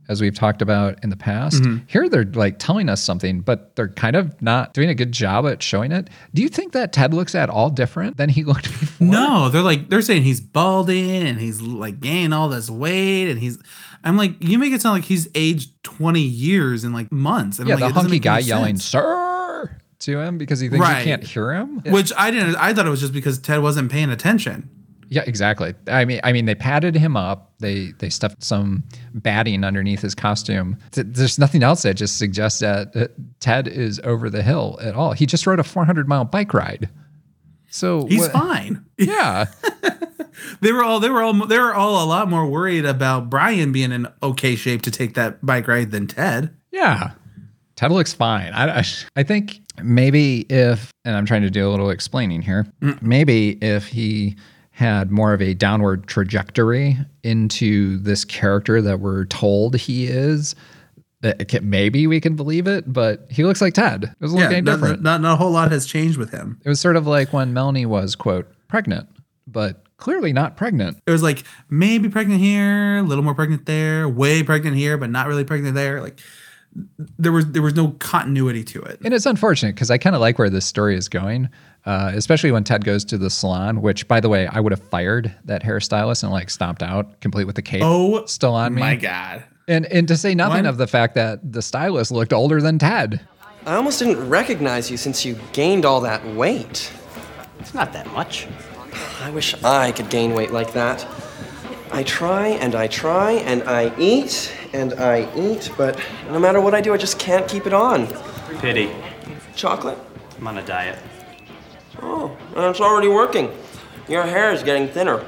S3: as we've talked about in the past.
S4: Mhm.
S3: Here they're like telling us something, but they're kind of not doing a good job at showing it. Do you think that Ted looks at all different than he looked before?
S4: No, they're saying he's balding and he's like gaining all this weight and I'm like, you make it sound like he's aged 20 years in like months. And
S3: Yeah,
S4: I'm like,
S3: the
S4: it doesn't
S3: hunky
S4: make
S3: guy
S4: any
S3: yelling,
S4: sense.
S3: "Sir!" to him because he thinks
S4: Right.
S3: he can't hear him.
S4: Which I thought it was just because Ted wasn't paying attention.
S3: Yeah, exactly. I mean, they padded him up. They stuffed some batting underneath his costume. There's nothing else that just suggests that Ted is over the hill at all. He just rode a 400-mile bike ride, so
S4: He's fine.
S3: Yeah,
S4: They were all a lot more worried about Brian being in okay shape to take that bike ride than Ted.
S3: yeah. Ted looks fine. I think maybe if, and I'm trying to do a little explaining here, maybe if he had more of a downward trajectory into this character that we're told he is, maybe we can believe it, but he looks like Ted. It was looking different.
S4: Not a whole lot has changed with him.
S3: It was sort of like when Melanie was, quote, pregnant, but clearly not pregnant.
S4: It was like maybe pregnant here, a little more pregnant there, way pregnant here, but not really pregnant there. Like there was no continuity to it.
S3: And it's unfortunate because I kind of like where this story is going, especially when Ted goes to the salon, which, by the way, I would have fired that hairstylist and like stomped out, complete with the cape still on me.
S4: My God.
S3: And to say nothing of the fact that the stylist looked older than Ted.
S6: I almost didn't recognize you since you gained all that weight.
S10: It's not that much.
S6: I wish I could gain weight like that. I try and I eat and I eat, but no matter what I do, I just can't keep it on.
S10: Pity.
S6: Chocolate?
S10: I'm on a diet.
S6: Oh, and it's already working. Your hair is getting thinner.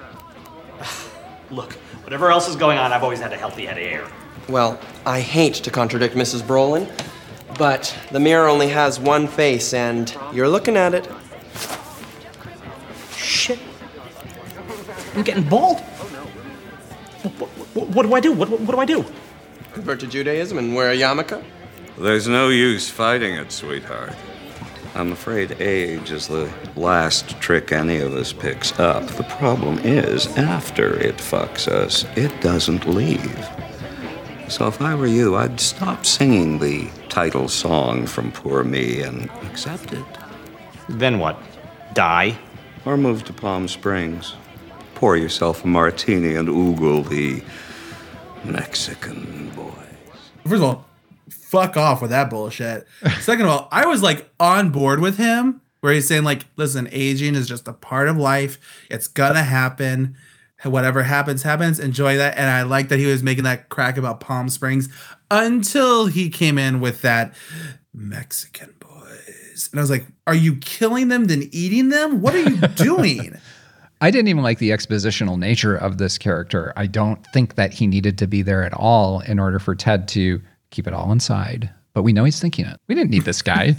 S10: Look, whatever else is going on, I've always had a healthy head of hair.
S6: Well, I hate to contradict Mrs. Brolin, but the mirror only has one face, and you're looking at it.
S10: Shit. I'm getting bald. What do I do? What do I do?
S6: Convert to Judaism and wear a yarmulke?
S17: There's no use fighting it, sweetheart. I'm afraid age is the last trick any of us picks up. The problem is, after it fucks us, it doesn't leave. So if I were you, I'd stop singing the title song from Poor Me and accept it.
S10: Then what? Die?
S17: Or move to Palm Springs. Pour yourself a martini and oogle the Mexican boys.
S4: First of all, fuck off with that bullshit. Second of all, I was like on board with him where he's saying like, listen, aging is just a part of life. It's gonna happen. Whatever happens, happens. Enjoy that. And I like that he was making that crack about Palm Springs until he came in with that Mexican boys. And I was like, are you killing them then eating them? What are you doing?
S3: I didn't even like the expositional nature of this character. I don't think that he needed to be there at all in order for Ted to keep it all inside. But we know he's thinking it. We didn't need this guy.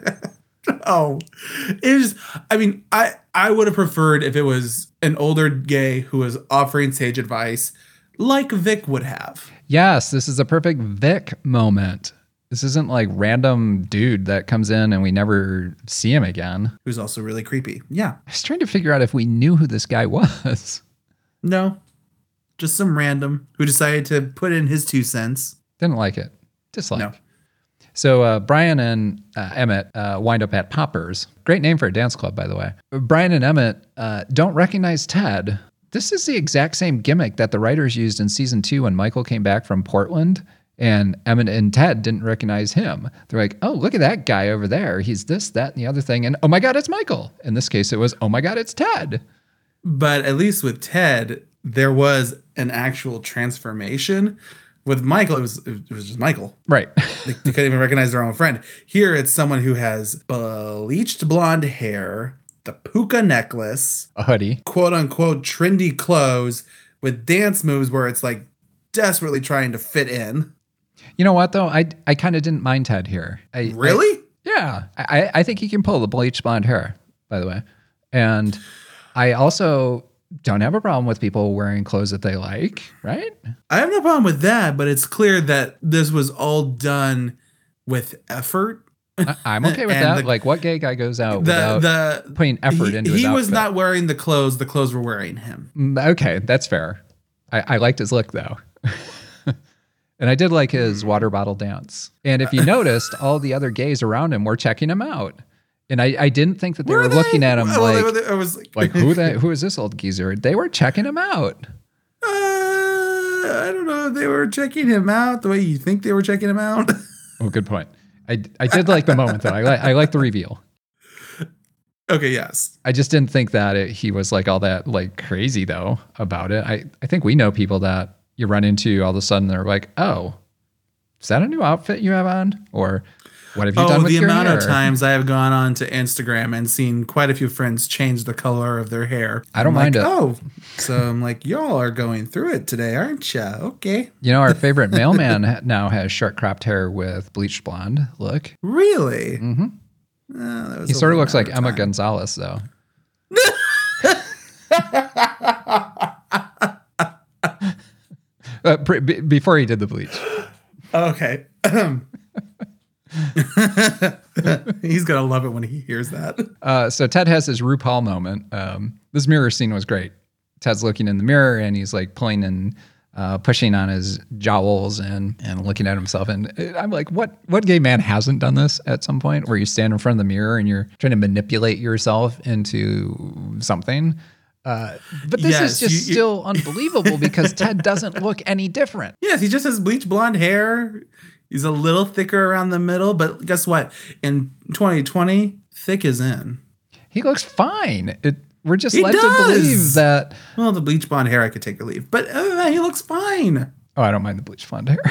S4: Oh, it was, I mean, I would have preferred if it was an older gay who was offering sage advice like Vic would have.
S3: Yes, this is a perfect Vic moment. This isn't like random dude that comes in and we never see him again.
S4: Who's also really creepy. Yeah.
S3: I was trying to figure out if we knew who this guy was.
S4: No, just some random who decided to put in his 2 cents.
S3: Didn't like it. Dislike.
S4: No.
S3: So Brian and Emmett wind up at Poppers. Great name for a dance club, by the way. Brian and Emmett don't recognize Ted. This is the exact same gimmick that the writers used in season 2 when Michael came back from Portland and Emmett and Ted didn't recognize him. They're like, oh, look at that guy over there. He's this, that, and the other thing. And oh my God, it's Michael. In this case, it was, oh my God, it's Ted.
S4: But at least with Ted, there was an actual transformation. With Michael, it was just Michael.
S3: Right.
S4: They couldn't even recognize their own friend. Here, it's someone who has bleached blonde hair, the puka necklace,
S3: a hoodie,
S4: quote unquote trendy clothes with dance moves where it's like desperately trying to fit in.
S3: You know what, though? I kind of didn't mind Ted here.
S4: Really?
S3: I think he can pull the bleached blonde hair, by the way. And I also don't have a problem with people wearing clothes that they like, right?
S4: I have no problem with that, but it's clear that this was all done with effort.
S3: I'm okay with that. Like, what gay guy goes out without putting effort into his outfit?
S4: He was not wearing the clothes were wearing him.
S3: Okay, that's fair. I liked his look, though. And I did like his water bottle dance. And if you noticed, all the other gays around him were checking him out. And I didn't think that they were looking at him
S4: I was
S3: like who is this old geezer? They were checking him out.
S4: I don't know if they were checking him out the way you think they were checking him out.
S3: Oh, good point. I did like the moment, though. I like the reveal.
S4: Okay, yes.
S3: I just didn't think that he was like all that like crazy, though, about it. I think we know people that you run into all of a sudden they're like, oh, is that a new outfit you have on? Or what have you done with your hair?
S4: The amount of times I have gone on to Instagram and seen quite a few friends change the color of their hair.
S3: I don't mind it.
S4: Oh, so I'm like, y'all are going through it today, aren't you? Okay.
S3: You know, our favorite mailman now has short cropped hair with bleached blonde look.
S4: Really?
S3: Mm-hmm. He sort of looks like Emma Gonzalez, though. Before he did the bleach.
S4: Okay. He's going to love it when he hears that.
S3: So Ted has his RuPaul moment. This mirror scene was great. Ted's looking in the mirror and he's like pulling and pushing on his jowls and looking at himself. And I'm like, what gay man hasn't done this at some point where you stand in front of the mirror and you're trying to manipulate yourself into something? But this is just still unbelievable because Ted doesn't look any different.
S4: Yes, he just has bleach blonde hair. He's a little thicker around the middle, but guess what? In 2020, thick is in.
S3: He looks fine. We're just led to believe that.
S4: Well, the bleach blonde hair I could take or leave, but he looks fine.
S3: Oh, I don't mind the bleach blonde hair.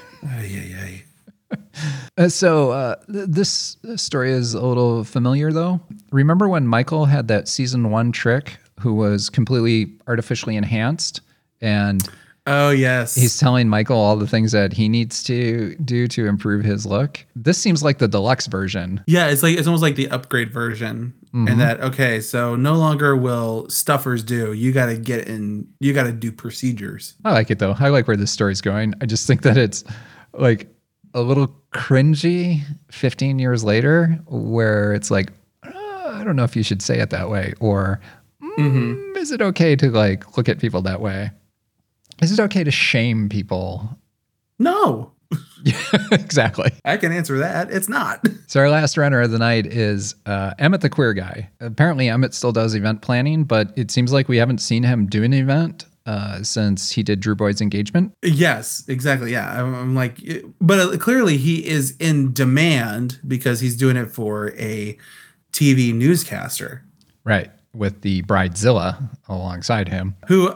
S3: So this story is a little familiar, though. Remember when Michael had that season 1 trick who was completely artificially enhanced and...
S4: Oh, yes.
S3: He's telling Michael all the things that he needs to do to improve his look. This seems like the deluxe version.
S4: Yeah, it's almost like the upgrade version.
S3: Mm-hmm.
S4: And that, okay, so no longer will stuffers do. You got to do procedures.
S3: I like it, though. I like where this story's going. I just think that it's like a little cringy 15 years later where it's like, I don't know if you should say it that way. Or is it okay to like look at people that way? Is it okay to shame people?
S4: No.
S3: Exactly.
S4: I can answer that. It's not.
S3: So our last runner of the night is Emmett the Queer Guy. Apparently Emmett still does event planning, but it seems like we haven't seen him do an event since he did Drew Boyd's engagement.
S4: Yes, exactly. Yeah. I'm like, but clearly he is in demand because he's doing it for a TV newscaster.
S3: Right. With the Bridezilla alongside him.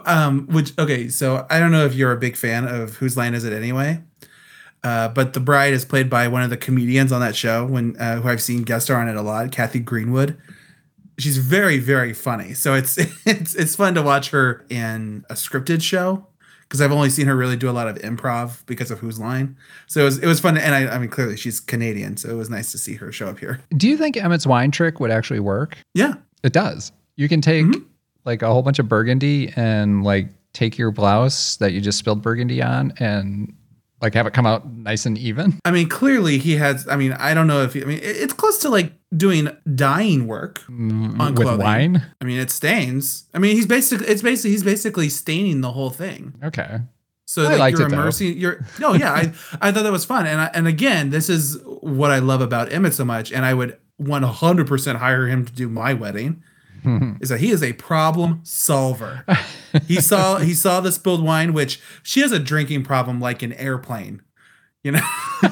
S4: So I don't know if you're a big fan of Whose Line Is It Anyway? But the bride is played by one of the comedians on that show who I've seen guest star on it a lot, Kathy Greenwood. She's very, very funny. So it's fun to watch her in a scripted show because I've only seen her really do a lot of improv because of Whose Line. So it was fun. And I mean, clearly she's Canadian, so it was nice to see her show up here.
S3: Do you think Emmett's wine trick would actually work?
S4: Yeah.
S3: It does. You can take like a whole bunch of burgundy and like take your blouse that you just spilled burgundy on and like have it come out nice and even.
S4: I mean, clearly he has, I mean, I don't know if it's close to like doing dyeing work on
S3: with
S4: clothing.
S3: Wine.
S4: I mean, it stains. I mean, he's basically staining the whole thing.
S3: Okay.
S4: So
S3: I liked
S4: you're
S3: it, though.
S4: immersing. I thought that was fun. And again, this is what I love about Emmett so much. And I would 100% hire him to do my wedding. Is that he is a problem solver. He saw the spilled wine, which she has a drinking problem like an airplane, you know,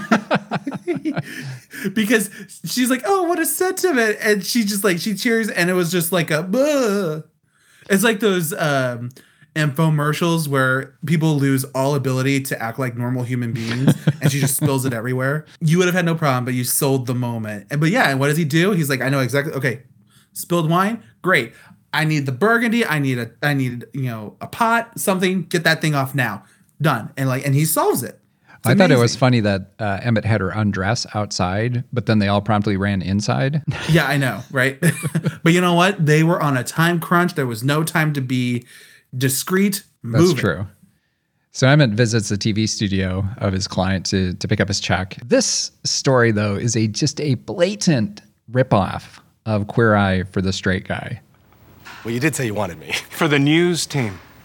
S4: because she's like, oh, what a sentiment. And she just like, she cheers. And it was just like it's like those infomercials where people lose all ability to act like normal human beings and she just spills it everywhere. You would have had no problem, but you sold the moment. But and what does he do? He's like, I know exactly. Okay. Spilled wine, great. I need the burgundy. I need a pot, something. Get that thing off now. Done. And he solves it. It's
S3: I thought it
S4: amazing.
S3: was funny that Emmett had her undress outside, but then they all promptly ran inside.
S4: Yeah, I know, right? But you know what? They were on a time crunch. There was no time to be discreet.
S3: That's true. So Emmett visits the TV studio of his client to pick up his check. This story, though, is just a blatant ripoff of Queer Eye for the Straight Guy.
S13: Well, you did say you wanted me.
S11: For the news team.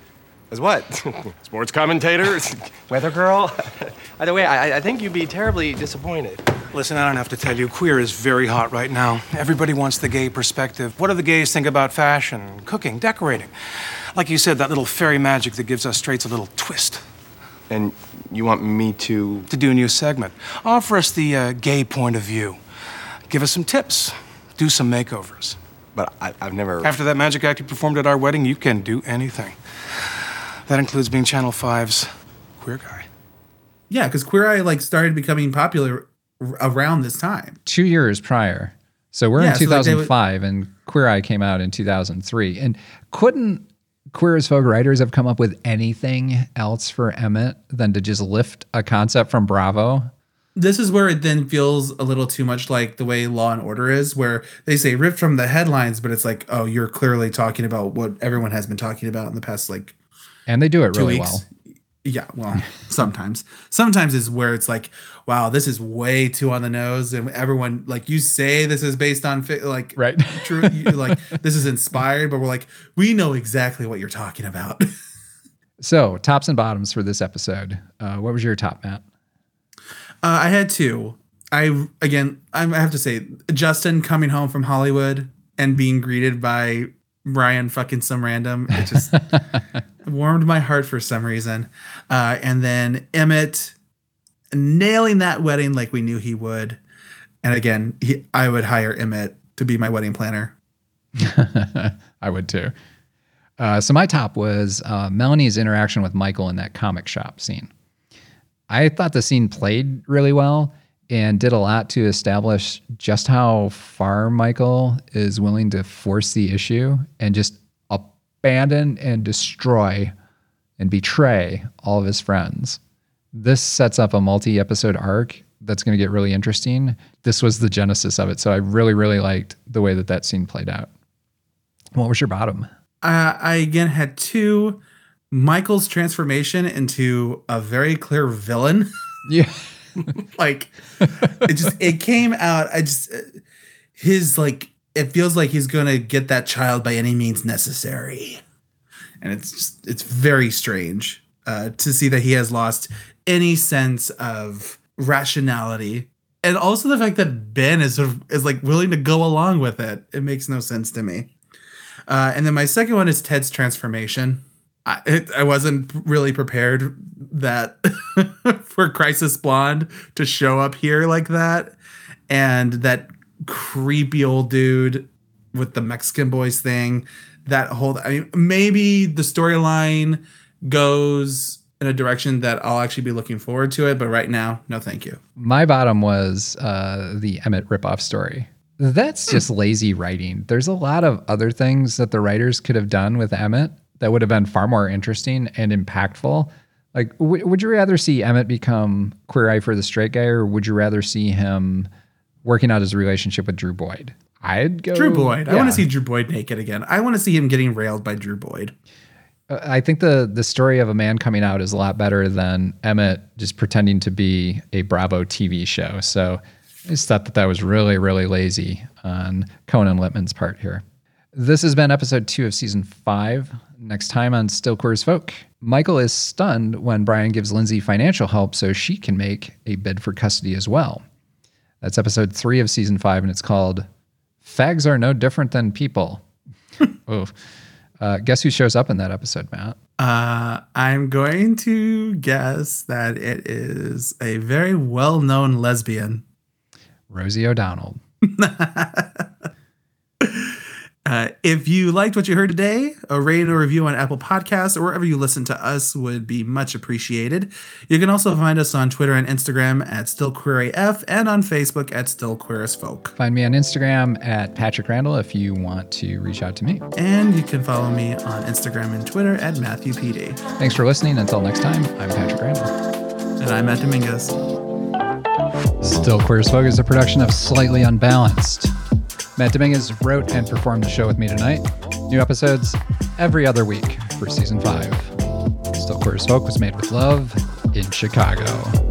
S13: As what? Sports commentator? Weather girl? Either way, I think you'd be terribly disappointed.
S18: Listen, I don't have to tell you, queer is very hot right now. Everybody wants the gay perspective. What do the gays think about fashion, cooking, decorating? Like you said, that little fairy magic that gives us straights a little twist.
S13: And you want me to?
S18: To do a new segment. Offer us the gay point of view. Give us some tips. Do some makeovers.
S13: But I've never...
S18: After that magic act you performed at our wedding, you can do anything. That includes being Channel 5's queer guy.
S4: Yeah, because Queer Eye started becoming popular around this time.
S3: 2 years prior. So we're in 2005, and Queer Eye came out in 2003. And couldn't Queer as Folk writers have come up with anything else for Emmett than to just lift a concept from Bravo?
S4: This is where it then feels a little too much like the way Law and Order is, where they say ripped from the headlines, but it's like, oh, you're clearly talking about what everyone has been talking about in the past,
S3: and they do it
S4: 2
S3: really
S4: weeks.
S3: well.
S4: Yeah, well, sometimes. Sometimes is where it's like, wow, this is way too on the nose, and everyone you say this is based on
S3: right,
S4: true, this is inspired, but we're like, we know exactly what you're talking about.
S3: So, tops and bottoms for this episode. What was your top, Matt?
S4: I had two. I have to say, Justin coming home from Hollywood and being greeted by Brian fucking some random, it just warmed my heart for some reason. And then Emmett nailing that wedding like we knew he would. And again, I would hire Emmett to be my wedding planner.
S3: I would too. So my top was Melanie's interaction with Michael in that comic shop scene. I thought the scene played really well and did a lot to establish just how far Michael is willing to force the issue and just abandon and destroy and betray all of his friends. This sets up a multi-episode arc that's going to get really interesting. This was the genesis of it, so I really, really liked the way that scene played out. What was your bottom?
S4: I again had two. Michael's transformation into a very clear villain.
S3: Yeah.
S4: It came out. It feels like he's going to get that child by any means necessary. And it's very strange to see that he has lost any sense of rationality. And also the fact that Ben is willing to go along with it. It makes no sense to me. And then my second one is Ted's transformation. I wasn't really prepared that for Crisis Blonde to show up here like that. And that creepy old dude with the Mexican boys thing, maybe the storyline goes in a direction that I'll actually be looking forward to it. But right now, no, thank you.
S3: My bottom was the Emmett ripoff story. That's just lazy writing. There's a lot of other things that the writers could have done with Emmett that would have been far more interesting and impactful. Would you rather see Emmett become Queer Eye for the straight guy, or would you rather see him working out his relationship with Drew Boyd? I'd go
S4: Drew Boyd.
S3: Yeah.
S4: I want to see Drew Boyd naked again. I want to see him getting railed by Drew Boyd.
S3: I think the story of a man coming out is a lot better than Emmett just pretending to be a Bravo TV show. So I just thought that was really, really lazy on Conan Littman's part here. This has been episode 2 of season 5. Next time on Still Queer as Folk, Michael is stunned when Brian gives Lindsay financial help so she can make a bid for custody as well. That's episode 3 of season 5, and it's called Fags Are No Different Than People. Oh, guess who shows up in that episode, Matt?
S4: I'm going to guess that it is a very well-known lesbian.
S3: Rosie O'Donnell.
S4: If you liked what you heard today, a rating or review on Apple Podcasts or wherever you listen to us would be much appreciated. You can also find us on Twitter and Instagram at StillQueerAF and on Facebook at Still Queer as Folk.
S3: Find me on Instagram at Patrick Randall if you want to reach out to me.
S4: And you can follow me on Instagram and Twitter at MatthewPD.
S3: Thanks for listening. Until next time, I'm Patrick Randall.
S4: And I'm Matt Dominguez.
S3: Still Queer as Folk is a production of Slightly Unbalanced. Matt Dominguez wrote and performed the show with me tonight. New episodes every other week for season 5. Still Queer as Folk was made with love in Chicago.